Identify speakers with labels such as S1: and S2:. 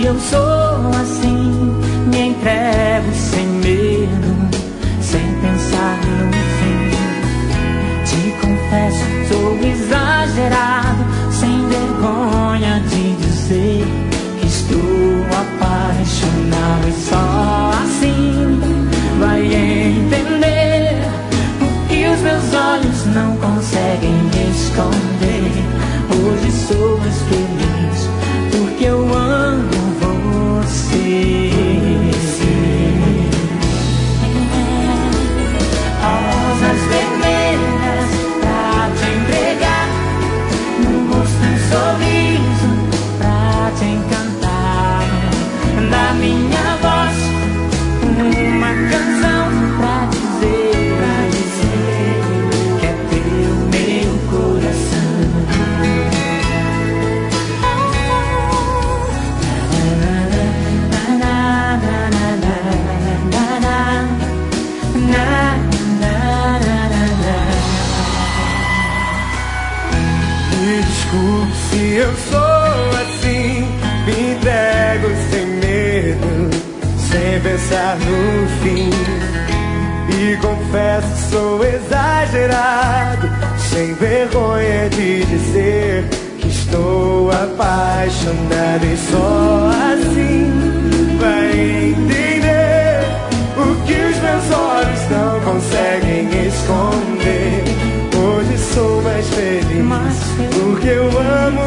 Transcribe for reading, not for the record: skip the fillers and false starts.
S1: que eu sou assim, me entrego sem medo, sem pensar no fim. Te confesso, sou exagerado, sem vergonha de dizer que estou apaixonado. E só assim vai entender o que os meus olhos não conseguem esconder. Hoje sou mais feliz porque eu amo você. Rosas vermelhas pra te entregar, no rosto um sorriso pra te encantar, da minha voz uma canção pra dizer que é teu meu coração.
S2: Me desculpe se eu sou assim, me entrego sem medo, sem pensar no fim. E confesso, sou exagerado, sem vergonha de dizer que estou apaixonado. E só assim vai entender o que os meus olhos não conseguem esconder. Hoje sou mais feliz porque eu amo